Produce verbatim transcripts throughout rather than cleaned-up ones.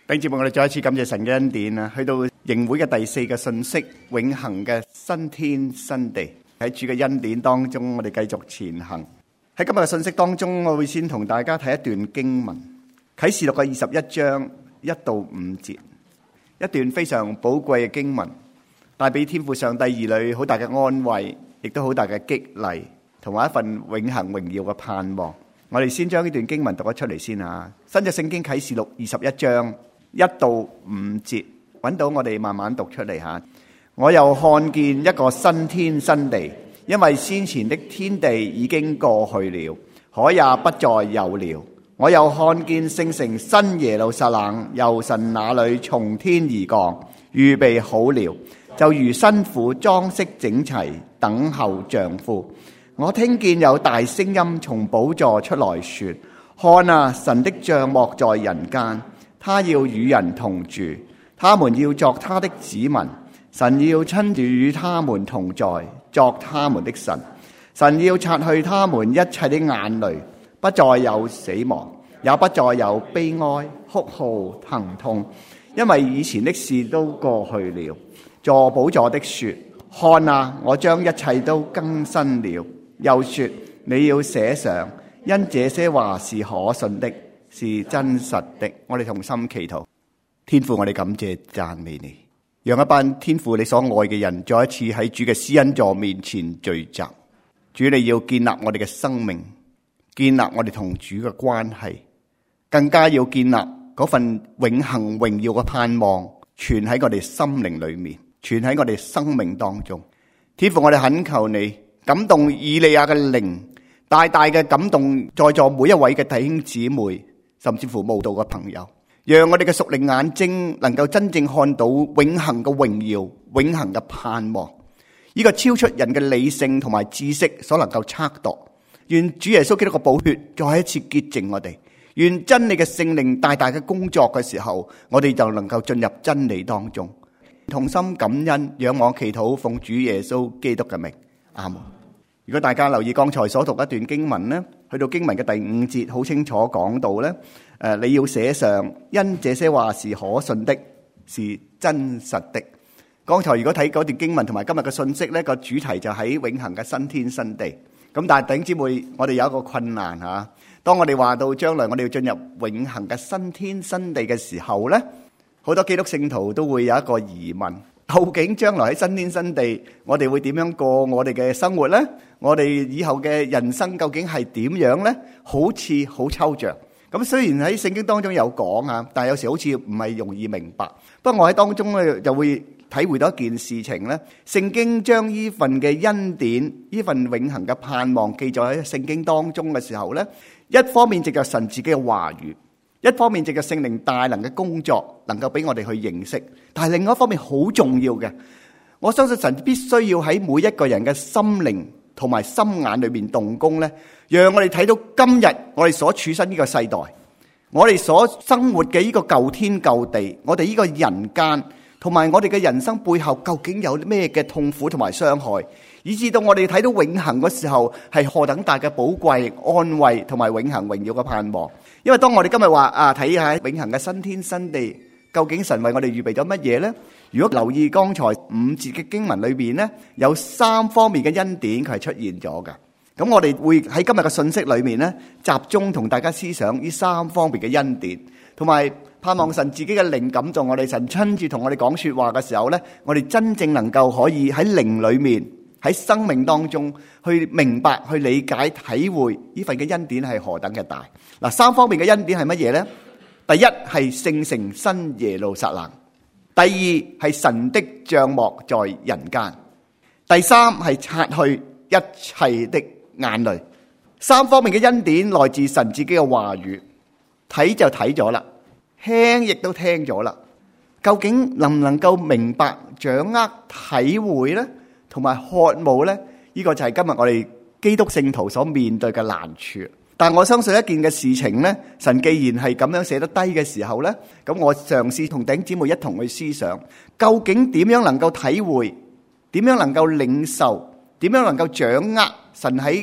弟兄姊妹，我哋再一次感謝神嘅恩典啊！去到營會嘅第四個信息，永恆嘅新天新地。喺主嘅恩典當中，我哋繼續前行。喺今日嘅信息當中，我會先同大家睇一段經文，啟示錄嘅二十一章一到五節，一段非常寶貴嘅經文，帶俾天父上帝兒女好大嘅安慰，亦都好大嘅激勵，同埋一份永恆榮耀嘅盼望。我哋先將呢段經文讀咗出嚟先啊！新約聖經啟示錄二十一章一到五節，揾到我哋慢慢讀出嚟吓。我又看見一個新天新地，因為先前的天地已經過去了，海也不再有了。我又看見聖城新耶路撒冷由神那裏從天而降，預備好了，就如新婦裝飾整齊，等候丈夫。我聽見有大聲音從寶座出來說：看啊，神的帳幕在人間，他要與人同住，他們要作他的子民，神要親自與他們同在，作他們的神。神要擦去他們一切的眼淚，不再有死亡，也不再有悲哀、哭號、疼痛，因為以前的事都過去了。坐寶座的說：看啊，我將一切都更新了。又說：你要寫上，因這些話是可信的，是真實的。我哋同心祈禱。天父，我哋感謝讚美你，讓一班天父你所愛嘅人再一次喺主嘅施恩座面前聚集。主，你要建立我哋嘅生命，建立我哋同主嘅關係，更加要建立嗰份永恆榮耀嘅盼望，存喺我哋心靈裏面，存喺我哋生命當中。天父，我哋懇求你感動以利亞嘅靈，大大嘅感動在座每一位嘅弟兄姊妹，甚至乎慕道嘅朋友，讓我哋嘅屬靈眼睛能夠真正看到永恆嘅榮耀、永恆嘅盼望。呢個超出人嘅理性同埋知識所能夠測度。願主耶穌基督嘅寶血再一次潔淨我哋。願真理嘅聖靈大大嘅工作嘅時候，我哋就能夠進入真理當中。同心感恩，仰望祈禱，奉主耶穌基督嘅名，阿門。如果大家留意剛才所讀一段經文呢，去到經文嘅第五節，好清楚講到呢，誒，你要寫上，因這些話是可信的，是真實的。剛才如果睇嗰段經文同埋今日嘅信息呢，個主題就喺永恆嘅新天新地。咁但係弟兄姊妹，我哋有一個困難吓，當我哋話到將來我哋要進入永恆嘅新天新地嘅時候呢，好多基督聖徒都會有一個疑問。究竟將來喺新天新地，我哋會點樣過我哋嘅生活呢？我哋以後嘅人生究竟係點樣呢？好似好抽象。咁雖然喺聖經當中有講啊，但係有時好似唔係容易明白。不過我喺當中咧就會體會到一件事情咧，聖經將呢份嘅恩典、呢份永恆嘅盼望記載喺聖經當中嘅時候咧，一方面藉着神自己嘅話語，一方面藉着聖靈大能嘅工作，能夠俾我哋去認識。但係另外一方面好重要嘅，我相信神必須要喺每一個人嘅心靈同埋心眼裏面動工咧，讓我哋睇到今日我哋所處身呢個世代，我哋所生活嘅呢個舊天舊地，我哋呢個人間，同埋我哋嘅人生背後究竟有咩嘅痛苦同埋傷害，以至到我哋睇到永恆嘅時候係何等大嘅寶貴安慰同埋永恆榮耀嘅盼望。因為當我哋今日話啊，睇下永恆嘅新天新地，究竟神為我哋預備咗乜嘢呢？如果留意剛才五節嘅經文裏邊呢，有三方面嘅恩典佢係出現咗㗎。咁我哋會喺今日嘅信息裏面呢，集中同大家思想呢三方面嘅恩典，同埋盼望神自己嘅靈感動我哋，神親自同我哋講說話嘅時候呢，我哋真正能夠可以喺靈裏面，喺生命當中去明白、去理解、體會呢份嘅恩典係何等嘅大。嗱，三方面嘅恩典係乜嘢呢？第一係聖城新耶路撒冷，第二係神的帳幕在人間，第三係擦去一切的眼淚。三方面嘅恩典來自神自己嘅話語，睇就睇咗啦，聽亦都聽咗啦。究竟能唔能夠明白、掌握、體會呢？同埋渴慕呢？呢個就係今日我哋基督聖徒所面對嘅難處。但我相信一件嘅事情呢，神既然係咁樣寫得低嘅時候呢，咁我嘗試同弟兄姊妹一同去思想，究竟點樣能夠體會，點樣能夠領受，點樣能夠掌握神喺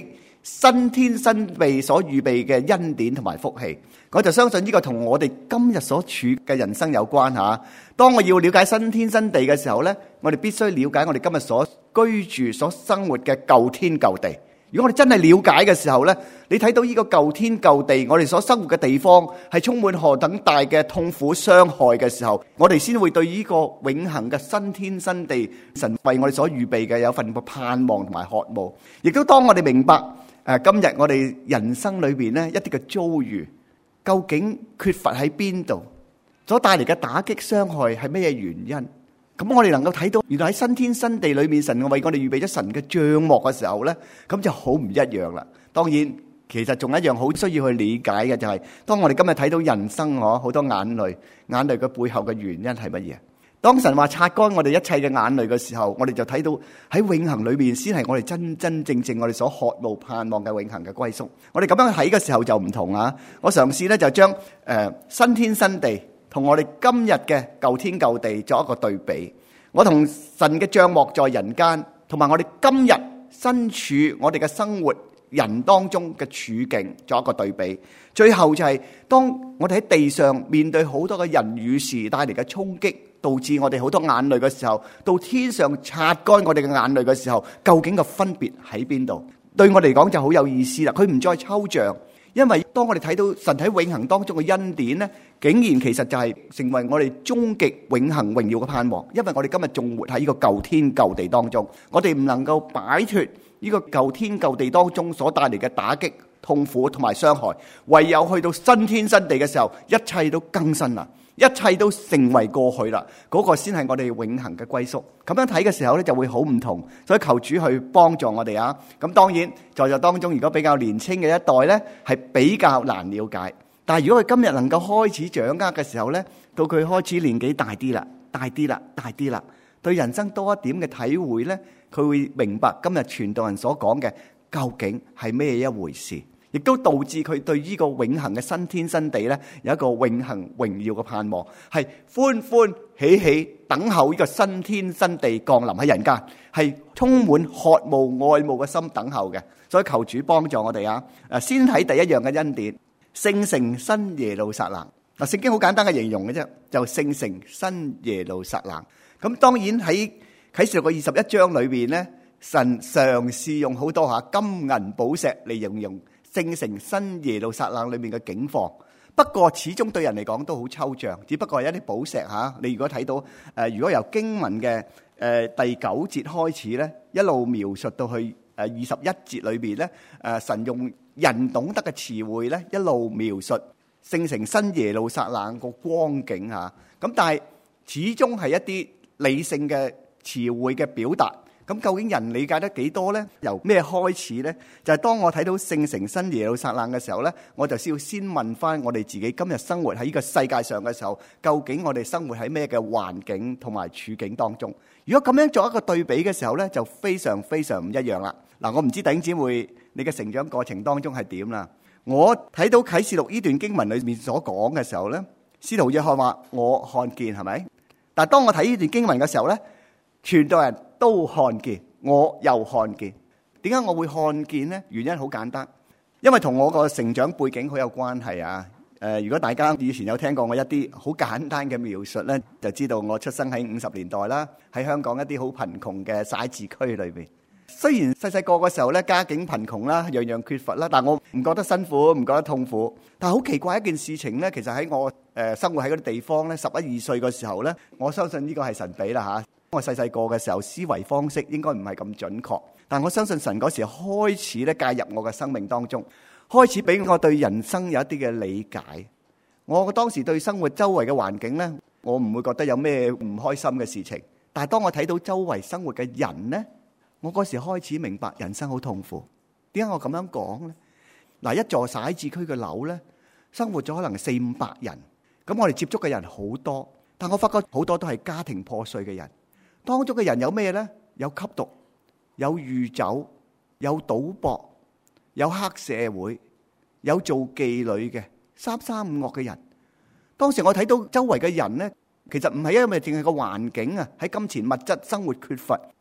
新天新地所預備嘅恩典同埋福氣。我就相信呢個同我哋今日所處嘅人生有關吓。當我要了解新天新地嘅時候呢，我哋必須了解我哋今日所居住、所生活嘅舊天舊地。如果我哋真係了解嘅時候呢，你睇到呢個舊天舊地，我哋所生活嘅地方係充滿何等大嘅痛苦傷害嘅時候，我哋先會對呢個永恆嘅新天新地，神為我哋所預備嘅有份盼望同埋渴慕。亦都當我哋明白誒，今日我哋人生裏邊呢一啲嘅遭遇，究竟缺乏喺邊度，所帶嚟嘅打擊傷害係咩原因？咁我哋能夠睇到，原來喺新天新地裏面，神為我哋預備咗神嘅帳幕嘅時候呢，咁就好唔一樣啦。當然，其實仲有一樣好需要去理解嘅，就係當我哋今日睇到人生嗬好多眼淚，眼淚嘅背後嘅原因係乜嘢？當神話擦乾我哋一切嘅眼淚嘅時候，我哋就睇到喺永恆裏面先係我哋真真正正我哋所渴慕盼望嘅永恆嘅歸宿。我哋咁樣睇嘅時候就唔同啊！我嘗試咧就將誒、呃、新天新地同我哋今日嘅舊天舊地作一個對比。我同神嘅帳幕在人間，同埋我哋今日身處我哋嘅生活人當中嘅處境作一個對比。最後就係、是、當我哋喺地上面對好多嘅人與事帶嚟嘅衝擊，導致我哋好多眼淚嘅時候，到天上擦乾我哋嘅眼淚嘅時候，究竟個分別喺邊度？對我嚟講就好有意思啦。佢唔再抽象，因為當我哋睇到神喺永恆當中嘅恩典呢，竟然其實就係成為我哋終極永恆榮耀嘅盼望。因為我哋今日仲活喺呢個舊天舊地當中，我哋唔能夠擺脫呢個舊天舊地當中所帶嚟嘅打擊、痛苦同埋傷害，唯有去到新天新地嘅時候，一切都更新啦，一切都成為過去啦，嗰個先係我哋永恆嘅歸宿。咁樣睇嘅時候咧，就會好唔同。所以求主去幫助我哋啊！咁當然在座當中，如果比較年輕嘅一代咧，係比較難了解。但係如果佢今日能夠開始掌握嘅時候咧，到佢開始年紀大啲啦，大啲啦，大啲啦，對人生多一點嘅體會咧，佢會明白今日傳道人所講嘅究竟係咩一回事。亦都導致佢對呢個永恆嘅新天新地咧，有一個永恆榮耀嘅盼望，係歡歡喜喜等候呢個新天新地降臨喺人間，係充滿渴慕愛慕嘅心等候嘅。所以求主幫助我哋啊！誒，先睇第一樣嘅恩典，聖城新耶路撒冷。嗱，聖經好簡單嘅形容嘅啫，就聖城新耶路撒冷。咁當然喺啟示錄嘅二十一章裏邊咧，神嘗試用好多下金銀寶石嚟形容聖城新耶路撒冷裏面嘅景況，不過始終對人嚟講都好抽象，只不過係一啲寶石吓。你如果睇到誒，如果由經文嘅誒第九節開始咧，一路描述到去誒二十一節裏邊咧，誒神用人懂得嘅詞彙咧，一路描述聖城新耶路撒冷個光景吓。咁但係始終係一啲理性嘅詞彙嘅表達。咁究竟人理解得幾多呢？由咩開始呢？就係當我睇到聖城新耶路撒冷嘅時候呢，我就需要先問翻我哋自己今日生活喺呢個世界上嘅時候，究竟我哋生活喺咩嘅環境同埋處境當中？如果咁樣做一個對比嘅時候呢，就非常非常唔一樣啦。嗱，我唔知弟兄姊妹你嘅成長過程當中係點啦？我睇到啟示錄呢段經文裏面所講嘅時候呢，使徒約翰話我看見，係咪？但係當我睇呢段經文嘅時候呢，傳道人都看見，我又看見。點解我會看見呢？原因好簡單，因為同我個成長背景好有關係啊。誒，如果大家以前有聽過我一啲好簡單嘅描述呢，就知道我出生喺五十年代啦，喺香港一啲好貧窮嘅徙置區裏邊。雖然細細個嘅時候咧，家境貧窮啦，樣樣缺乏啦，但我唔覺得辛苦，唔覺得痛苦。但係好奇怪一件事情咧，其實喺我誒生活喺嗰啲地方咧，十一二歲嘅時候咧，我相信呢個係神俾啦嚇。我細細個嘅時候思維方式應該唔係咁準確，但我相信神嗰時開始咧介入我嘅生命當中，開始俾我對人生有一啲嘅理解。我當時對生活周圍嘅環境咧，我唔會覺得有咩唔開心嘅事情。但係當我睇到周圍生活嘅人咧，我嗰時開始明白人生好痛苦。點解我咁樣講咧？嗱，一座徙置區嘅樓咧，生活咗可能四五百人，咁我哋接觸嘅人好多，但我發覺好多都係家庭破碎嘅人。當中嘅人有咩呢？有吸毒，有酗酒，有賭博，有黑社會，有做妓女嘅，三三五惡嘅人。當時我睇到周圍嘅人呢，其實唔係因為淨係個環境啊，喺金錢物質生活缺乏，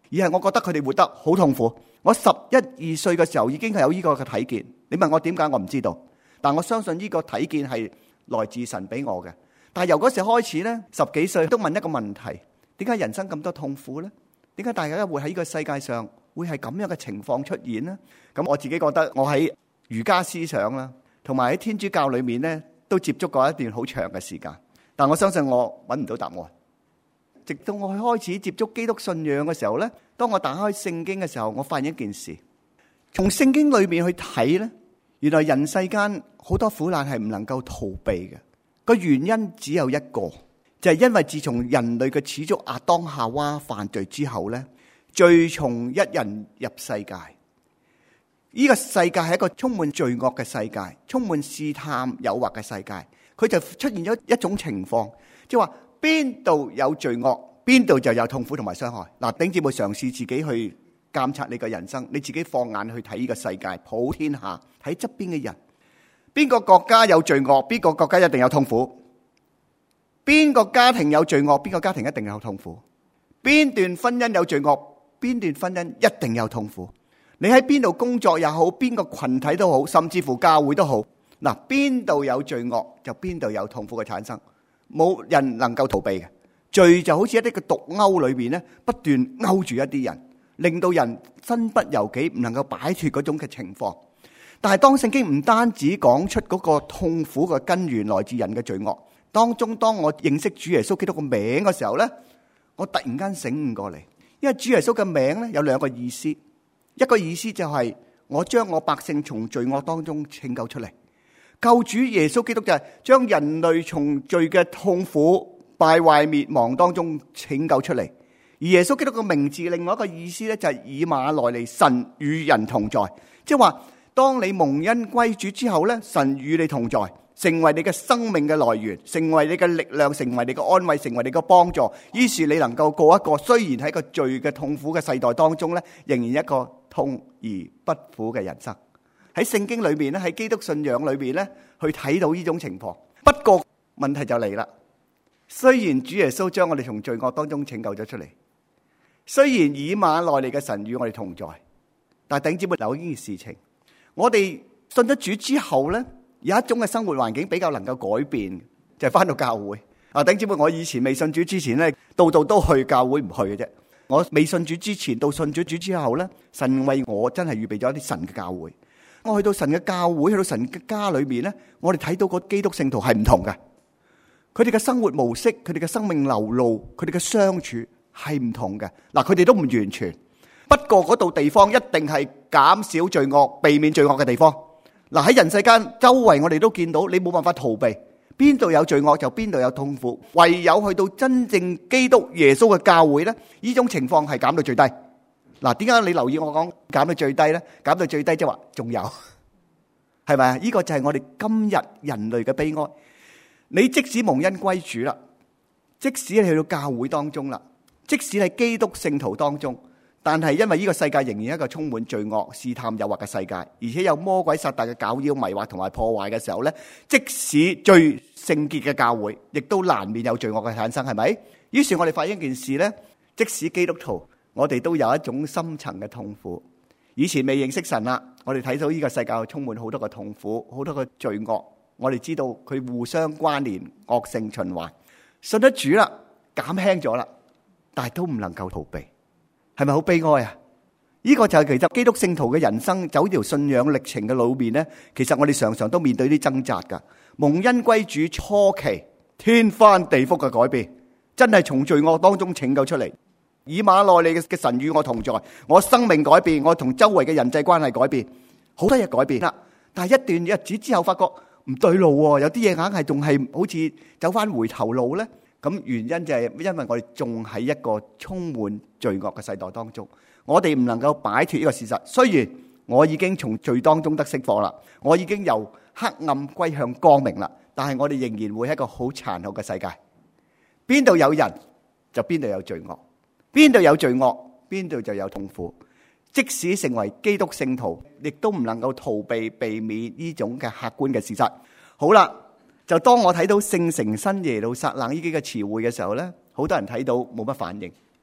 而係我覺得佢哋活得好痛苦。我十一二歲嘅時候已經係有呢個嘅體見。你問我點解，我唔知道，但我相信呢個體見係來自神俾我嘅。但係由嗰時開始呢，十幾歲都問一個問題：點解人生咁多痛苦呢？點解大家會喺呢個世界上會係咁樣嘅情況出現呢？咁我自己覺得我喺儒家思想啦，同埋喺天主教裏面呢，都接觸過一段好長嘅時間。但我相信我揾唔到答案。直到我開始接觸基督信仰嘅時候呢，當我打開聖經嘅時候，我發現一件事：從聖經裏面去睇呢，原來人世間好多苦難係唔能夠逃避嘅。個原因只有一個，就係因為自從人類嘅始祖亞當夏娃犯罪之後呢，罪從一人入世界。呢個世界係一個充滿罪惡嘅世界，充滿試探誘惑嘅世界。佢就出現咗一種情況，即係話邊度有罪惡，邊度就有痛苦同埋傷害。嗱，弟兄姊妹嘗試自己去監察你嘅人生，你自己放眼去睇呢個世界，普天下睇側邊嘅人。邊個國家有罪惡，邊個國家一定有痛苦。邊個家庭有罪惡，邊個家庭一定有痛苦。邊段婚姻有罪惡，邊段婚姻一定有痛苦。你喺邊度工作也好，邊個群體都好，甚至乎教會都好，嗱，邊度有罪惡就邊度有痛苦嘅產生，冇人能夠逃避嘅。罪就好似一啲嘅毒鈎裏邊咧，不斷勾住一啲人，令到人身不由己，唔能夠擺脫嗰種嘅情況。但係當聖經唔單止講出嗰個痛苦嘅根源來自人嘅罪惡，當中當我認識主耶穌基督個名嘅時候呢，我突然間醒悟過嚟，因為主耶穌嘅名呢有兩個意思，一個意思就係我將我百姓從罪惡當中拯救出嚟，救主耶穌基督就係將人類從罪嘅痛苦敗壞滅亡當中拯救出嚟。而耶穌基督嘅名字另外一個意思呢，就係以馬內利，神與人同在，即係話當你蒙恩歸主之後咧，神與你同在，成為你嘅生命嘅來源，成為你嘅力量，成為你嘅安慰，成為你嘅幫助。於是你能夠過一個雖然喺個罪嘅痛苦嘅世代當中咧，仍然一個痛而不苦嘅人生。喺聖經裏面咧，喺基督信仰裏面咧，去睇到呢種情況。不過問題就嚟啦，雖然主耶穌將我哋從罪惡當中拯救咗出嚟，雖然以馬內利嘅神與我哋同在，但係弟兄姊妹留意呢件事情。我哋信咗主之後呢，有一種嘅生活環境比較能夠改變，就係翻到教會。啊，弟兄姊妹，我以前未信主之前呢，度度都去教會唔去嘅啫。我未信主之前到信咗主之後呢，神為我真係預備咗一啲神嘅教會。我去到神嘅教會，去到神嘅家裏面呢，我哋睇到個基督聖徒係唔同嘅。佢哋嘅生活模式，佢哋嘅生命流露，佢哋嘅相處係唔同嘅。嗱，佢哋都唔完全。不過嗰度地方一定係減少罪惡、避免罪惡嘅地方。嗱，喺人世間周圍我哋都見到，你冇辦法逃避，邊度有罪惡就邊度有痛苦。唯有去到真正基督耶穌嘅教會咧，呢種情況係減到最低。嗱，點解你留意我講減到最低咧？減到最低即係話仲有，係咪啊？呢個就係我哋今日人類嘅悲哀。你即使蒙恩歸主啦，即使你去到教會當中啦，即使係基督聖徒當中。但係因為呢個世界仍然係一個充滿罪惡、試探、誘惑嘅世界，而且有魔鬼撒旦嘅攪擾、迷惑同埋破壞嘅時候咧，即使最聖潔嘅教會，亦都難免有罪惡嘅產生，係咪？於是我哋發現一件事咧，即使基督徒，我哋都有一種深層嘅痛苦。以前未認識神啦，我哋睇到呢個世界充滿好多嘅痛苦、好多嘅罪惡，我哋知道佢互相關聯、惡性循環。信得主啦，減輕咗啦，但係都唔能夠逃避。係咪好悲哀啊？呢個就係其實基督聖徒嘅人生走條信仰歷程嘅路面咧，其實我哋常常都面對啲掙扎噶。蒙恩歸主初期，天翻地覆嘅改變，真係從罪惡當中拯救出嚟。以馬內利嘅神與我同在，我生命改變，我同周圍嘅人際關係改變，好多嘢改變啦。但係一段日子之後，發覺唔對路，有啲嘢硬係仲係好似走翻回頭路咧。咁原因就係因為我哋仲喺一個充滿罪惡嘅世代當中，我哋唔能夠擺脫呢個事實。雖然我已經從罪當中得釋放啦，我已經由黑暗歸向光明啦，但係我哋仍然會喺一個好殘酷嘅世界。邊度有人就邊度有罪惡，邊度有罪惡邊度就有痛苦。即使成為基督聖徒，亦都唔能夠逃避避免呢種嘅客觀嘅事實。好啦。就當我睇到聖城新耶路撒冷呢幾個詞彙嘅時候呢，好多人睇到冇乜反應。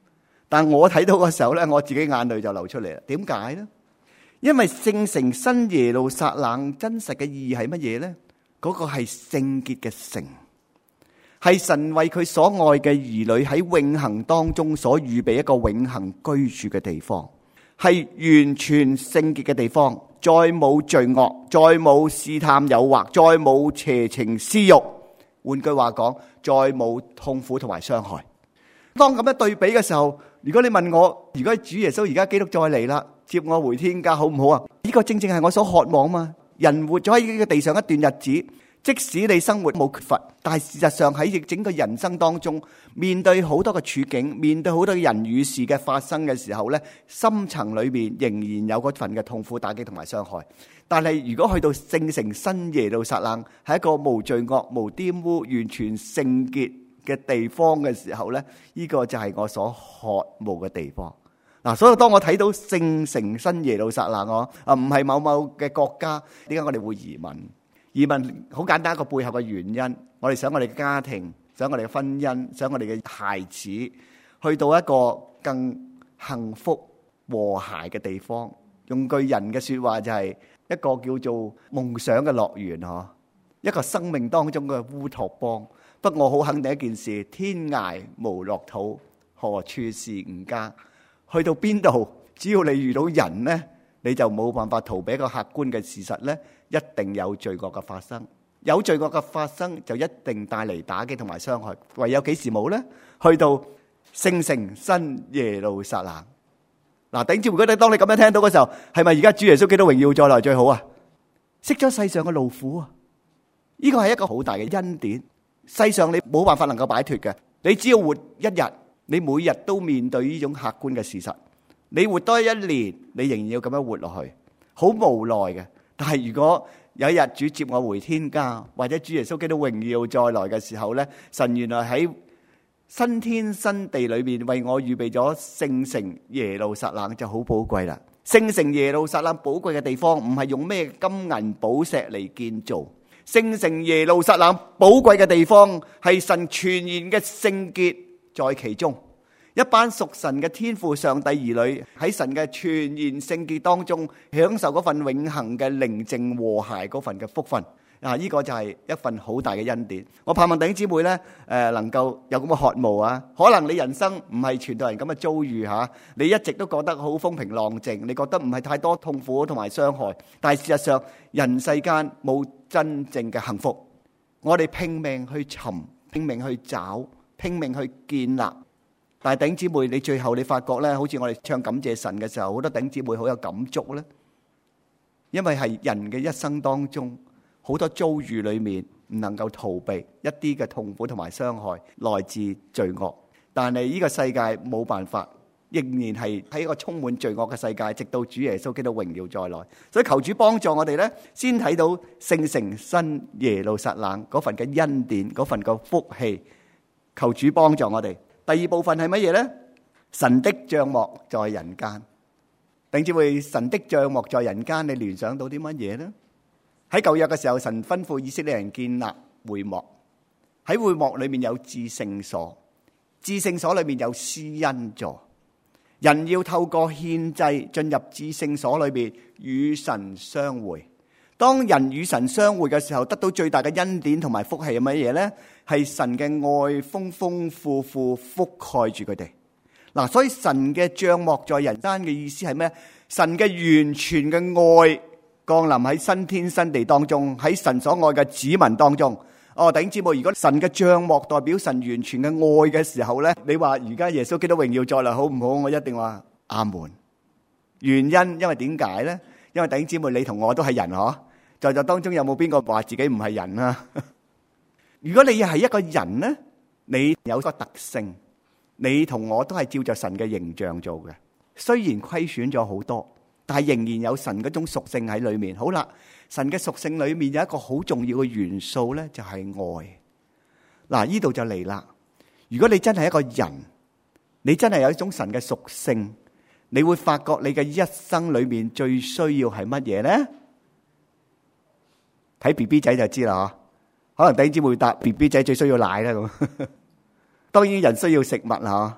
但我睇到嘅時候咧，我自己眼淚就流出嚟啦。點解咧？因為聖城新耶路撒冷真實嘅意義係乜嘢咧？嗰個係聖潔嘅城，係神為佢所愛嘅兒女喺永恆當中所預備一個永恆居住嘅地方，係完全聖潔嘅地方，再冇罪惡，再冇試探誘惑，再冇邪情私欲。換句話講，再冇痛苦同埋傷害。當咁樣對比嘅時候，如果你問我，如果主耶穌而家基督再嚟啦，接我回天家好唔好啊？呢個正正係我所渴望嘛。人活咗喺呢個地上一段日子，即使你生活冇缺乏，但係事實上喺整個人生當中，面對好多嘅處境，面對好多人與事嘅發生嘅時候咧，深層裏面仍然有嗰份嘅痛苦打擊同埋傷害。但係如果去到聖城新耶路撒冷，係一個無罪惡、無玷污、完全聖潔嘅地方嘅時候咧，呢個就係我所渴慕嘅地方。嗱，所以當我睇到聖城新耶路撒冷，我啊唔係某某嘅國家，點解我哋會移民？移民好簡單，一個背後嘅原因，我哋想我哋嘅家庭，想我哋嘅婚姻，想我哋嘅孩子去到一個更幸福和諧嘅地方。用句人嘅說話就係一個叫做夢想嘅樂園嗬，一個生命當中嘅烏托邦。不過我好肯定一件事，天涯無樂土，何處是吾家？去到邊度，只要你遇到人呢，你就冇辦法逃避一個客觀嘅事實呢，一定有罪惡嘅發生。有罪惡嘅發生，就一定帶嚟打擊同埋傷害。唯有幾時冇呢？去到聖城新耶路撒冷。嗱，頂住！如果你當你咁樣聽到嘅時候，係咪而家主耶穌基督榮耀再來最好啊？息咗世上嘅勞苦啊！呢個係一個好大嘅恩典，世上你冇辦法能夠擺脫嘅。你只要活一日，你每日都面對呢種客觀嘅事實。你活多一年，你仍然要咁樣活落去，好無奈嘅。但係如果有一日主接我回天家，或者主耶穌基督榮耀再來嘅時候咧，神原來喺新天新地裏面為我預備咗聖城耶路撒冷，就好寶貴啦。聖城耶路撒冷寶貴嘅地方唔係用咩金銀寶石嚟建造，聖城耶路撒冷寶貴嘅地方係神全然嘅聖潔在其中。一班屬神嘅天父上帝兒女喺神嘅全然聖潔當中，享受嗰份永恆嘅寧靜和諧嗰份嘅福分。啊！呢個就係一份好大嘅恩典。我盼望弟兄姊妹咧，誒能夠有咁嘅渴慕啊！可能你人生唔係傳道人咁嘅遭遇嚇，你一直都覺得好風平浪靜，你覺得唔係太多痛苦同埋傷害。但係事實上，人世間冇真正嘅幸福。我哋拼命去尋，拼命去找，拼命去建立。但係弟兄姊妹，你最後你發覺咧，好似我哋唱感謝神嘅時候，好多弟兄姊妹好有感觸咧，因為係人嘅一生當中，好多遭遇裏面唔能夠逃避一啲嘅痛苦同埋傷害，來自罪惡。但係呢個世界冇辦法，仍然係喺一個充滿罪惡嘅世界，直到主耶穌基督榮耀再來。所以求主幫助我哋咧，先睇到聖城新耶路撒冷嗰份嘅恩典，嗰份嘅福氣。求主幫助我哋。第二部分係乜嘢咧？神的帳幕在人間。弟兄姊妹，神的帳幕在人間，你聯想到啲乜嘢咧？喺舊約嘅時候，神吩咐以色列人建立會幕。喺會幕裏面有至聖所，至聖所裏面有施恩座。人要透過獻祭進入至聖所裏面與神相會。當人與神相會嘅時候，得到最大嘅恩典同埋福氣係乜嘢呢？係神嘅愛豐豐富富覆蓋住佢哋。嗱，所以神嘅帳幕在人間嘅意思係咩？神嘅完全嘅愛降臨喺新天新地當中，喺神所愛嘅子民當中。哦，弟兄姊妹，如果神嘅帳幕代表神完全嘅愛嘅時候咧，你話而家耶穌基督榮耀再嚟好唔好？我一定話阿門。原因因為點解咧？因為弟兄姊妹，你同我都係人嗬，在座當中有冇邊個話自己唔係人啊？如果你係一個人咧，你有個特性，你同我都係照着神嘅形象做嘅。雖然虧損咗好多，但係仍然有神嗰種屬性喺裏面。好啦，神嘅屬性裏面有一個好重要嘅元素咧，就係愛。嗱，呢度就嚟啦。如果你真係一個人，你真係有一種神嘅屬性，你會發覺你嘅一生裏面最需要係乜嘢咧？睇 B B 仔就知啦，可能弟兄姊妹答 B B 仔最需要奶啦咁。當然人需要食物啦，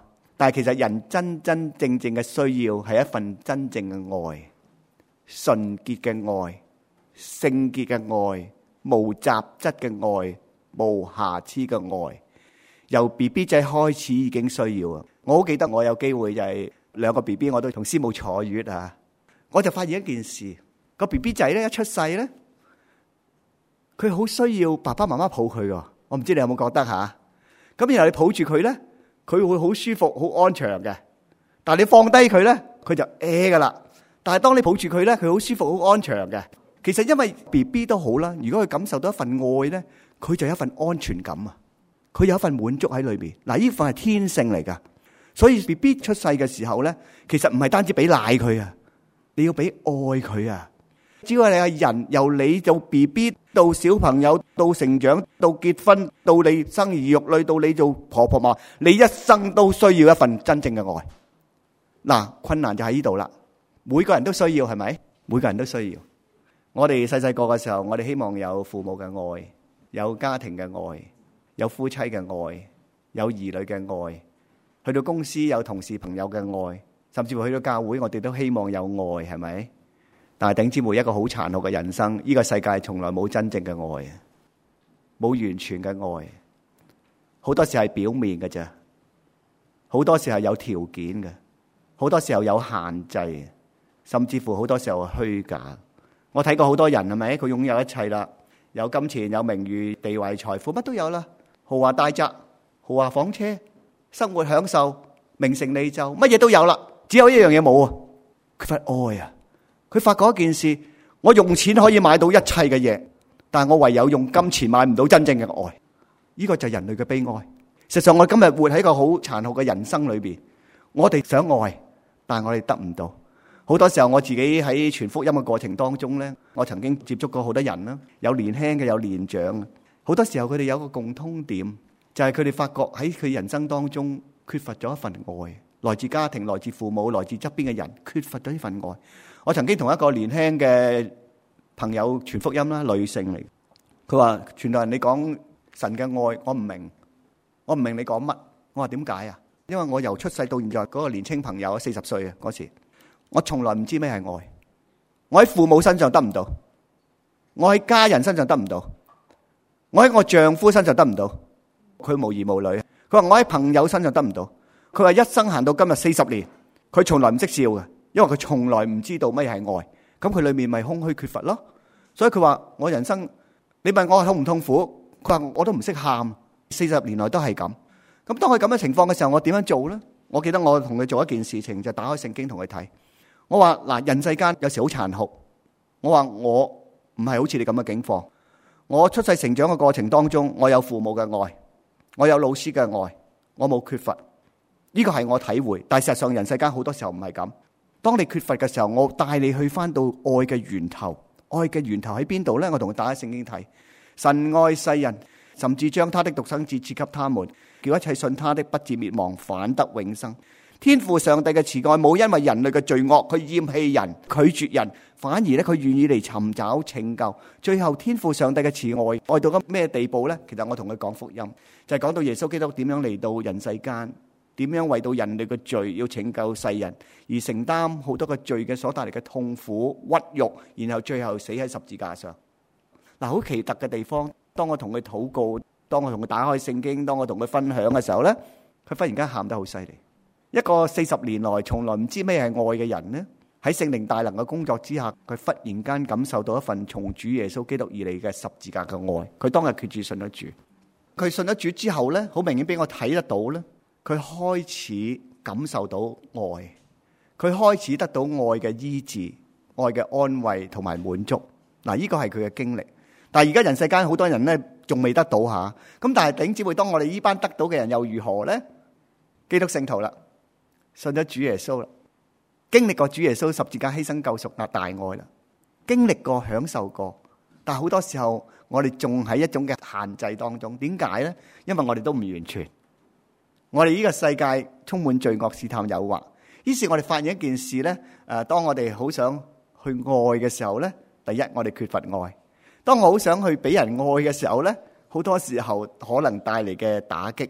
但係其實人真真正正嘅需要係一份真正嘅愛，純潔嘅愛，聖潔嘅愛，無雜質嘅愛，無瑕疵嘅愛。由 B B 仔開始已經需要啊！我好記得我有機會就係兩個 B B 我都同師母坐月啊，我就發現一件事，個 B B 仔咧一出世咧，佢好需要爸爸媽媽抱佢噶。我唔知你有冇覺得吓？咁然後你抱住佢咧，佢會好舒服、好安詳嘅。但係你放低佢咧，佢就誒噶啦。但係當你抱住佢咧，佢好舒服、好安詳嘅。其實因為 B B 都好啦，如果佢感受到一份愛咧，佢就有一份安全感啊，佢有一份滿足喺裏邊。嗱，呢份係天性嚟噶。所以 B B 出世嘅時候咧，其實唔係單止俾奶佢啊，你要俾愛佢啊。只要你係人，由你做 B B 到小朋友，到成長，到結婚，到你生兒育女，到你做婆婆媽，你一生都需要一份真正嘅愛。嗱，困難就喺呢度啦。每個人都需要，係咪？每個人都需要。我哋細細個嘅時候，我哋希望有父母嘅愛，有家庭嘅愛，有夫妻嘅愛，有兒女嘅愛。去到公司有同事朋友嘅愛，甚至乎去到教會，我哋都希望有愛，係咪？但係頂姊妹，一個好殘酷嘅人生，呢個世界從來冇真正嘅愛，冇完全嘅愛，好多時係表面嘅啫，好多時係有條件嘅，好多時候有限制，甚至乎好多時候係虛假。我睇過好多人，係咪？佢擁有一切啦，有金錢、有名譽、地位、財富，乜都有啦，豪華大宅、豪華房車，生活享受、名成利就，乜嘢都有啦，只有一樣嘢冇啊，缺乏愛啊！佢發覺一件事，我用錢可以買到一切嘅嘢，但係我唯有用金錢買唔到真正嘅愛。呢個就係人類嘅悲哀。實際上我今日活喺一個好殘酷嘅人生裏邊，我哋想愛，但係我哋得唔到。好多時候我自己喺傳福音嘅過程當中咧，我曾經接觸過好多人啦，有年輕嘅，有年長。好多時候佢哋有一個共通點，就係佢哋發覺喺佢人生當中缺乏咗一份愛，來自家庭、來自父母、來自側邊嘅人，缺乏咗呢份愛。我曾經同一個年輕嘅朋友傳福音啦，女性嚟。佢話傳道人，你講神嘅愛，我唔明，我唔明你講乜。我話點解啊？因為我由出世到現在嗰個年輕朋友四十歲啊，嗰時我從來唔知咩係愛。我喺父母身上得唔到，我喺家人身上得唔到，我喺我丈夫身上得唔到。佢無兒無女。佢話我喺朋友身上得唔到。佢話一生行到今日四十年，佢從來唔識笑嘅。因為佢從來唔知道乜係愛，咁佢裏面咪空虛缺乏咯。所以佢話我人生，你問我痛唔痛苦？佢話我都唔識喊，四十年來都係咁。咁當佢咁嘅情況嘅時候，我點樣做呢？我記得我同佢做一件事情，就打開聖經同佢睇。我話嗱，人世間有時好殘酷。我話我唔係好似你咁嘅境況。我出世成長嘅過程當中，我有父母嘅愛，我有老師嘅愛，我冇缺乏。呢個係我體會，但係事實上人世間好多時候唔係咁。當你缺乏嘅時候，我帶你去翻到愛嘅源頭。愛嘅源頭喺邊度呢？我同佢打開聖經睇。神愛世人，甚至將他的獨生子賜給他們，叫一切信他的不至滅亡，反得永生。天父上帝嘅慈愛冇因為人類嘅罪惡，佢厭棄人，拒絕人，反而咧佢願意嚟尋找拯救。最後天父上帝嘅慈愛愛到咁咩地步呢？其實我同佢講福音，就係講到耶穌基督點樣嚟到人世間，點樣為到人類嘅罪要拯救世人，而承擔好多個罪嘅所帶嚟嘅痛苦屈辱，然後最後死喺十字架上。嗱，好奇特嘅地方，當我同佢禱告，當我同佢打開聖經，當我同佢分享嘅時候呢，佢忽然間喊得好犀利。一個四十年來從來唔知咩係愛嘅人呢，喺聖靈大能嘅工作之下，佢忽然間感受到一份從主耶穌基督而嚟嘅十字架嘅愛。佢當日決志信咗主，佢信咗主之後呢，好明顯俾我睇得到呢，佢開始感受到愛，佢開始得到愛嘅醫治、愛嘅安慰同埋滿足。嗱，呢個係佢嘅經歷。但係而家人世間好多人呢，仲未得到吓。咁但係頂姊妹，當我哋呢班得到嘅人又如何呢？基督聖徒啦，信咗主耶穌啦，經歷過主耶穌十字架犧牲救贖啊大愛啦，經歷過享受過。但係好多時候我哋仲喺一種嘅限制當中。點解呢？因為我哋都唔完全。我哋呢個世界充滿罪惡、試探、誘惑，於是我哋發現一件事呢，誒，當我哋好想去愛嘅時候呢，第一我哋缺乏愛。當我好想去俾人愛嘅時候呢，好多時候可能帶嚟嘅打擊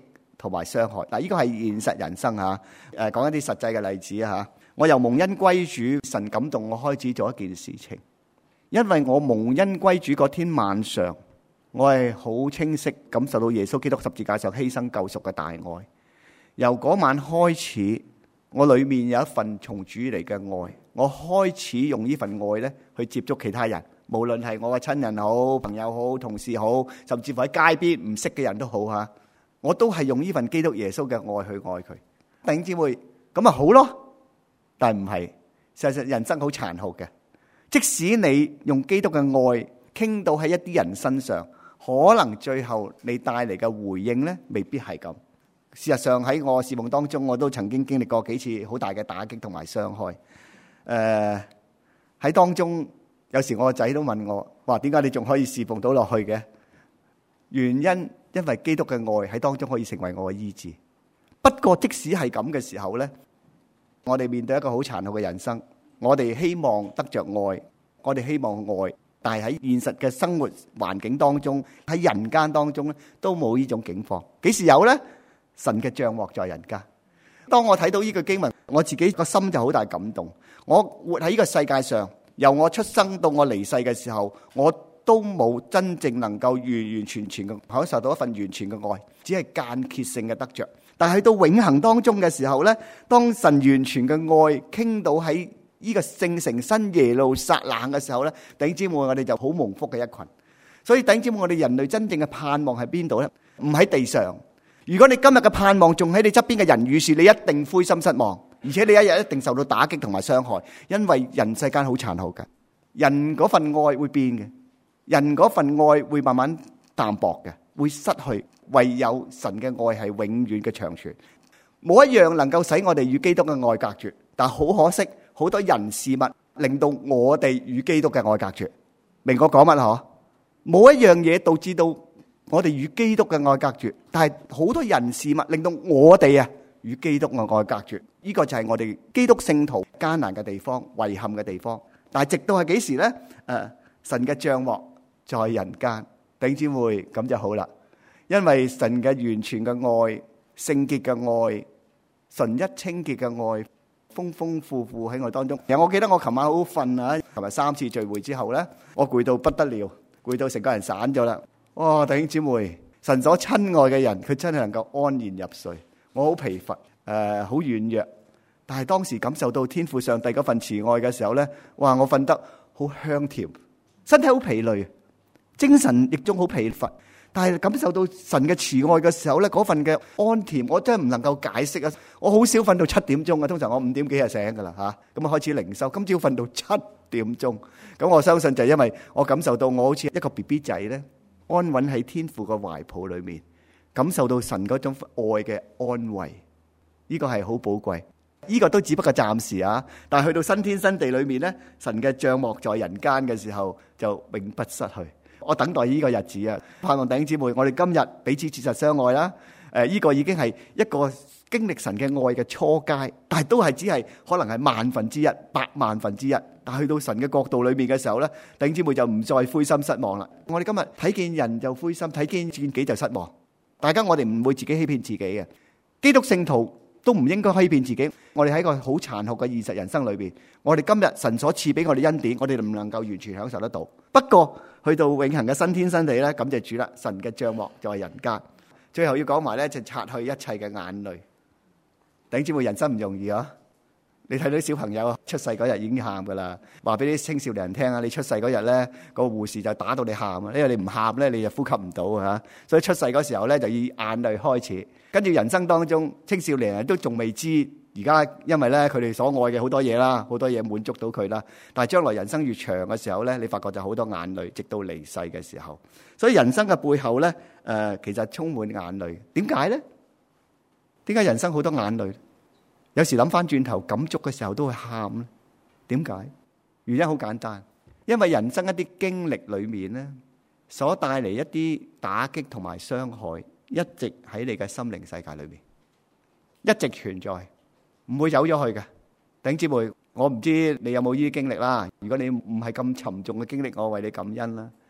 同埋傷害。嗱，呢個係現實人生嚇。誒，講一啲實際嘅例子嚇。我由蒙恩歸主，神感動我開始做一件事情，因為我蒙恩歸主嗰天晚上，我係好清晰感受到耶穌基督十字架上犧牲救贖嘅大愛。由嗰晚開始，我裏面有一份從主嚟嘅愛，我開始用呢份愛咧去接觸其他人，無論係我嘅親人好、朋友好、同事好，甚至乎喺街邊唔識嘅人都好嚇，我都係用呢份基督耶穌嘅愛去愛佢。弟兄姊妹，咁咪好咯？但係唔係，事實上人生好殘酷嘅。即使你用基督嘅愛傾到喺一啲人身上，可能最後你帶嚟嘅回應咧，未必係咁。事實上喺我侍奉當中，我都曾經經歷過幾次好大嘅打擊同埋傷害。誒、呃、喺當中，有時我個仔都問我，話點解你仲可以侍奉到落去嘅？原因因為基督嘅愛喺當中可以成為我嘅醫治。不過即使係咁嘅時候咧，我哋面對一個好殘酷嘅人生，我哋希望得着愛，我哋希望愛，但係喺現實嘅生活環境當中，喺人間當中咧，都冇呢種境況。幾時有呢？神嘅帳幕在人間。當我睇到呢句經文，我自己個心就好大感動。我活喺呢個世界上，由我出生到我離世嘅時候，我都冇真正能夠完完全全嘅享受到一份完全嘅愛，只係間歇性嘅得着。但係到永恆當中嘅時候咧，當神完全嘅愛傾到喺呢個聖城新耶路撒冷嘅時候咧，弟兄姊妹，我哋就好蒙福嘅一群。所以弟兄姊妹，我哋人類真正嘅盼望喺邊度咧？唔喺地上。如果你今日嘅盼望仲喺你側邊嘅人與事，你一定灰心失望，而且你一日一定受到打擊同埋傷害，因為人世間好殘酷嘅。人嗰份愛會變嘅，人嗰份愛會慢慢淡薄嘅，會失去。唯有神嘅愛係永遠嘅長存，冇一樣能夠使我哋與基督嘅愛隔絕。但係好可惜，好多人事物令到我哋與基督嘅愛隔絕。明我講乜嗬？冇一樣嘢導致到我哋與基督嘅愛隔絕，但係好多人事物令到我哋啊與基督嘅愛隔絕。呢個就係我哋基督聖徒艱難嘅地方、遺憾嘅地方。但係直到係幾時咧？誒，神嘅帳幕在人間，弟兄姊妹咁就好啦。因為神嘅完全嘅愛、聖潔嘅愛、純一清潔嘅愛，豐豐富富喺我當中。其實我記得我琴晚好瞓啊，琴日三次聚會之後咧，我攰到不得了，攰到成個人散咗啦。哇！弟兄姊妹，神所親愛嘅人，佢真係能夠安然入睡。我好疲乏，誒，好軟弱，但係當時感受到天父上帝嗰份慈愛嘅時候咧，哇！我瞓得好香甜，身體好疲累，精神亦都好疲乏。但係感受到神嘅慈愛嘅時候咧，嗰份嘅安甜，我真係唔能夠解釋啊！我好少瞓到七點鐘啊，通常我五點幾就醒噶啦吓，咁啊開始靈修。今朝瞓到七點鐘，咁我相信就係因為我感受到我好似一個 B B 仔咧，安穩喺天父嘅懷抱裏面，感受到神嗰種愛嘅安慰，呢個係好寶貴。呢個都只不過暫時啊，但係去到新天新地裏面咧，神嘅帳幕在人間嘅時候，就永不失去。我等待呢個日子啊！盼望弟兄姊妹，我哋今日彼此切實相愛啦。誒，呢個已經係一個經歷神嘅愛嘅初階，但係都係只係可能係萬分之一、百萬分之一。但係去到神嘅國度裏面嘅時候咧，弟兄姊妹就唔再灰心失望啦。我哋今日睇見人就灰心，睇見見己就失望。大家我哋唔會自己欺騙自己嘅，基督聖徒都唔應該欺騙自己。我哋喺一個好殘酷嘅現實人生裏邊，我哋今日神所賜俾我哋恩典，我哋唔能夠完全享受得到。不過去到永恆嘅新天新地咧，感謝主啦！神嘅帳幕在人間。最後要講埋咧，就擦去一切嘅眼淚。弟兄姊妹，人生唔容易啊！你睇到啲小朋友出世嗰日已經喊噶啦，話俾啲青少年人聽啊！你出世嗰日咧，個護士就打到你喊啊！因為你唔喊咧，你就呼吸唔到啊！所以出世嗰時候咧，就以眼淚開始。跟住人生當中，青少年人都仲未知。而家因為咧佢哋所愛嘅好多嘢啦，好多嘢滿足到佢啦。但係將來人生越長嘅時候咧，你發覺就好多眼淚，直到離世嘅時候。所以人生嘅背後咧，誒、呃、其實充滿眼淚。點解咧？點解人生好多眼淚？有時諗翻轉頭感觸嘅時候都會喊咧。點解？原因好簡單，因為人生一啲經歷裏面咧，所帶嚟一啲打擊同埋傷害，一直喺你嘅心靈世界裏面，一直存在。唔會走咗去嘅。弟兄姊妹，我唔知你有冇呢啲經歷啦。如果你唔係咁沉重嘅經歷，我為你感恩啦。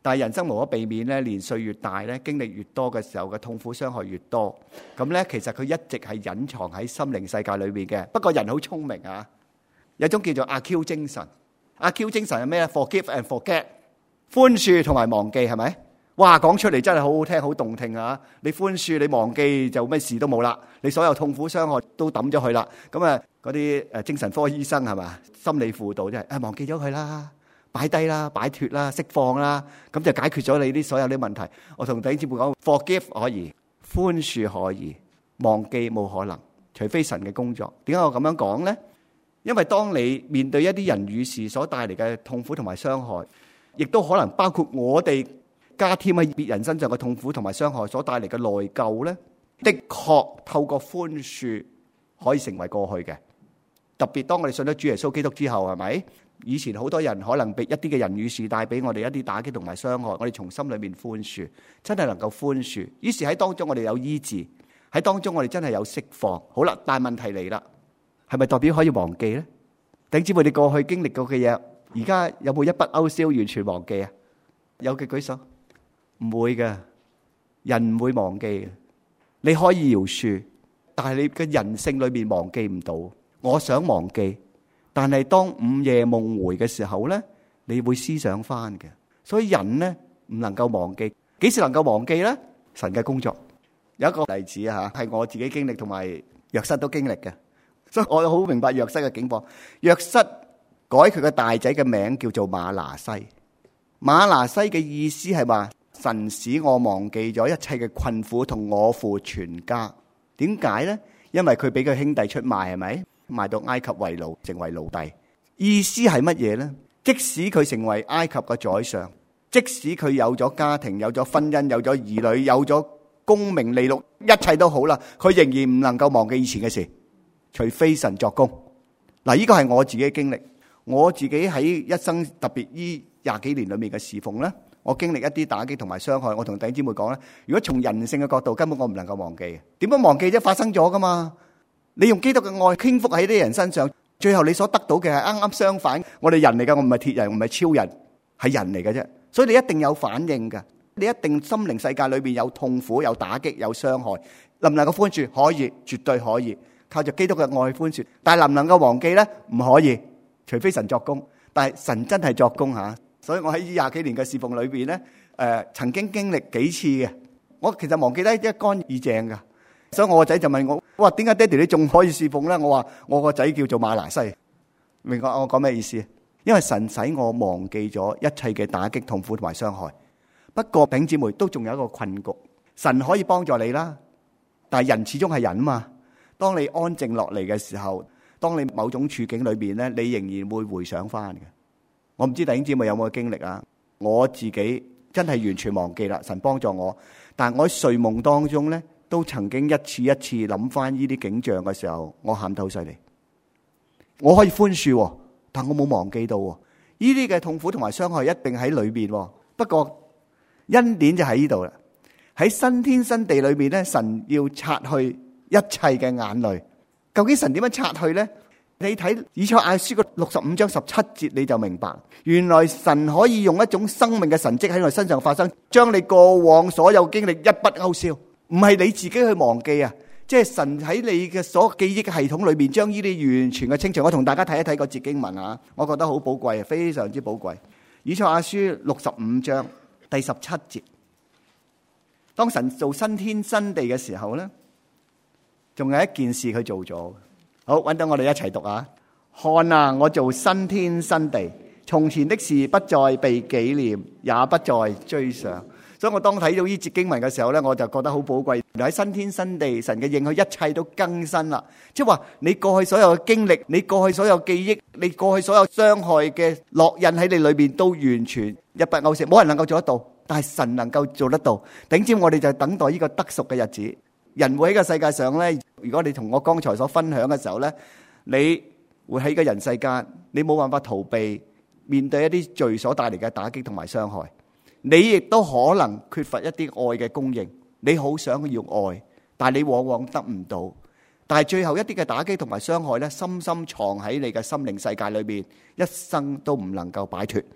但係人生無可避免咧，年歲越大咧，經歷越多嘅時候嘅痛苦傷害越多。咁咧，其實佢一直係隱藏喺心靈世界裏邊嘅。不過人好聰明啊，有種叫做阿 Q 精神。阿 Q 精神係咩咧 ？Forgive and forget， 寬恕同埋忘記，係咪？哇，講出嚟真係好好聽，好動聽啊！你寬恕，你忘記就咩事都冇啦，你所有痛苦傷害都抌咗佢啦。咁啊，嗰啲誒精神科醫生係嘛，心理輔導即係啊，忘記咗佢啦，擺低啦，擺脱啦，釋放啦，咁就解決咗你啲所有啲問題。我同弟兄姊妹講 ，forgive 可以，寬恕可以，忘記冇可能，除非神嘅工作。點解我咁樣講咧？因為當你面對一啲人與事所帶嚟嘅痛苦同埋傷害，亦都可能包括我哋加添喺別人身上嘅痛苦同埋傷害所帶嚟嘅內疚咧，的確透過寬恕可以成為過去嘅。特別當我哋信咗主耶穌基督之後，係咪？以前好多人可能被一啲嘅人與事帶俾我哋一啲打擊同埋傷害，我哋從心裏面寬恕，真係能夠寬恕。於是喺當中我哋有醫治，喺當中我哋真係有釋放。好啦，但係問題嚟啦，係咪代表可以忘記咧？弟兄姊妹，你過去經歷過嘅嘢，而家有冇一筆勾銷，完全忘記啊？有嘅舉手。唔會嘅，人唔會忘記嘅。你可以饒恕，但係你嘅人性裏面忘記唔到。我想忘記，但係當午夜夢回嘅時候咧，你會思想翻嘅。所以人咧唔能夠忘記，幾時能夠忘記咧？神嘅工作有一個例子吓，係我自己經歷同埋約瑟都經歷嘅，所以我好明白約瑟嘅境況。約瑟改佢嘅大仔嘅名叫做馬拿西，馬拿西嘅意思係話，神使我忘記咗一切嘅困苦同我父全家。點解呢？因為佢俾佢兄弟出賣，係咪賣到埃及為奴，成為奴隸？意思係乜嘢呢？即使佢成為埃及嘅宰相，即使佢有咗家庭，有咗婚姻，有咗兒女，有咗功名利祿，一切都好啦，佢仍然唔能夠忘記以前嘅事，除非神作工。嗱，呢個係我自己嘅經歷，我自己喺一生特別呢廿幾年裏面嘅侍奉咧。我經歷一啲打擊同埋傷害，我同弟兄姊妹講咧，如果從人性嘅角度，根本我唔能夠忘記嘅。點樣忘記啫？發生咗噶嘛？你用基督嘅愛傾覆喺啲人身上，最後你所得到嘅係啱啱相反。我哋人嚟噶，我唔係鐵人，唔係超人，係人嚟嘅啫。所以你一定有反應噶，你一定心靈世界裏邊有痛苦、有打擊、有傷害，能唔能夠寬恕？可以，絕對可以，靠住基督嘅愛寬恕。但係能唔能夠忘記咧？唔可以，除非神作工。但係神真係作工吓。所以我喺呢廿幾年嘅侍奉裏邊咧，誒、呃，曾經經歷幾次嘅，我其實忘記得一乾二淨噶。所以我個仔就問我：哇，點解爹哋你仲可以侍奉咧？我話我個仔叫做馬拿西，明白我講咩意思？因為神使我忘記咗一切嘅打擊、痛苦同埋傷害。不過弟兄姊妹都仲有一個困局，神可以幫助你啦，但係人始終係人啊嘛。當你安靜落嚟嘅時候，當你某種處境裏邊咧，你仍然會回想翻嘅。我唔知弟兄姊妹有冇經歷啊？我自己真係完全忘記啦，神幫助我。但係我喺睡夢當中咧，都曾經一次一次諗翻呢啲景象嘅時候，我喊得好犀利。我可以寬恕，但我冇忘記到呢啲嘅痛苦同埋傷害一定喺裏邊。不過恩典就喺呢度啦，喺新天新地裏邊咧，神要擦去一切嘅眼淚。究竟神點樣擦去咧？你睇以賽亞書嘅六十五章十七節，你就明白，原來神可以用一種生命嘅神蹟喺我身上發生，將你過往所有經歷一筆勾銷，唔係你自己去忘記啊！即係神喺你嘅所記憶嘅系統裏邊，將呢啲完全嘅清除。我同大家睇一睇個節經文啊，我覺得好寶貴，非常之寶貴。以賽亞書六十五章第十七節，當神做新天新地嘅時候咧，仲有一件事佢做咗。好，揾到我哋一齊讀啊！看啊，我做新天新地，從前的事不再被紀念，也不再追想。所以我當睇到呢節經文嘅時候咧，我就覺得好寶貴。原來喺新天新地，神嘅應許一切都更新啦。即係話你過去所有嘅經歷，你過去所有記憶，你過去所有傷害嘅烙印喺你裏邊，都完全一筆勾銷，冇人能夠做得到，但係神能夠做得到。頂尖我哋就等待呢個得贖嘅日子。人會喺個世界上咧，如果你同我剛才所分享嘅時候咧，你會喺個人世間，你冇辦法逃避面對一啲罪所帶嚟嘅打擊同埋傷害。你亦都可能缺乏一啲愛嘅供應，你好想要愛，但係你往往得唔到。但係最後一啲嘅打擊同埋傷害咧，深深藏喺你嘅心靈世界裏邊，一生都唔能夠擺脫。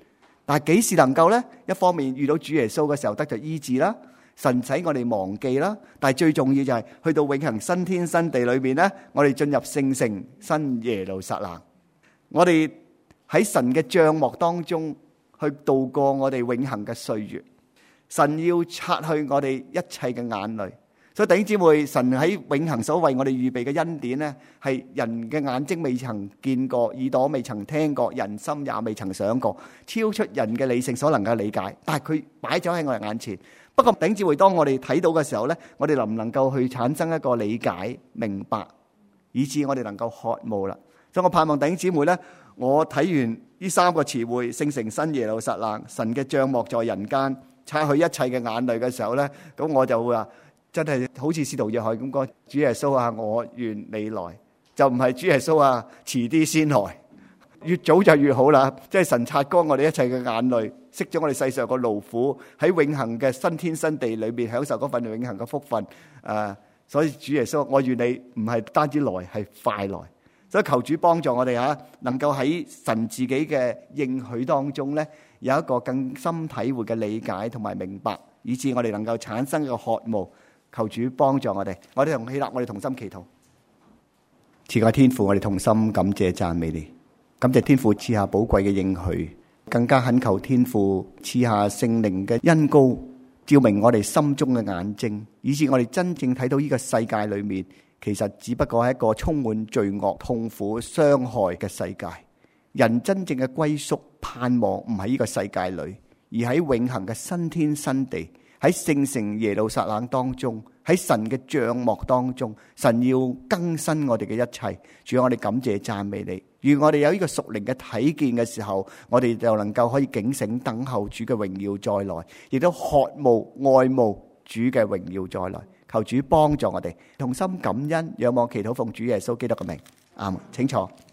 但係幾時能夠呢？一方面遇到主耶穌嘅時候得着醫治啦，神使我哋忘記啦。但係最重要就係去到永恆新天新地裏面呢，我哋進入聖城新耶路撒冷，我哋喺神嘅帳幕當中去度過我哋永恆嘅歲月。神要擦去我哋一切嘅眼淚。所以弟兄姊妹，神喺永恆所為我哋預備嘅恩典呢，係人嘅眼睛未曾見過，耳朵未曾聽過，人心也未曾想過，超出人嘅理性所能夠理解。但係佢擺咗喺我哋眼前。不過弟兄姊妹，當我哋睇到嘅時候呢，我哋能唔能夠去產生一個理解、明白，以致我哋能夠渴慕啦。所以我盼望弟兄姊妹呢，我睇完呢三個詞彙，聖城新耶路撒冷，神嘅帳幕在人間，擦去一切嘅眼淚嘅時候呢，咁我就會話，真係好似使徒約翰咁講，主耶穌啊，我願你來，就唔係主耶穌啊，遲啲先來，越早就越好啦。即係神擦乾我哋一切嘅眼淚，熄咗我哋世上個勞苦，喺永恆嘅新天新地裏邊享受嗰份永恆嘅福分。誒、呃，所以主耶穌，我願你唔係單止來，係快來。所以求主幫助我哋吓，能夠喺神自己嘅應許當中咧，有一個更深體會嘅理解同埋明白，以致我哋能夠產生一個渴慕。求主幫助我哋，我哋同起立，我哋同心祈禱。賜個天父，我哋同心感謝讚美你，感謝天父賜下寶貴嘅應許，更加懇求天父賜下聖靈嘅恩膏，照明我哋心中嘅眼睛，以致我哋真正睇到呢個世界裏面，其實只不過係一個充滿罪惡、痛苦、傷害嘅世界。人真正嘅歸宿盼望唔喺呢個世界裏，而喺永恆嘅新天新地。喺聖城耶路撒冷當中，喺神嘅帳幕當中，神要更新我哋嘅一切。主，我哋感謝讚美你。如我哋有呢個屬靈嘅睇見嘅時候，我哋就能夠可以警醒等候主嘅榮耀再來，亦都渴慕愛慕主嘅榮耀再來。求主幫助我哋，同心感恩，仰望祈禱奉主耶穌基督嘅名。阿門。請坐。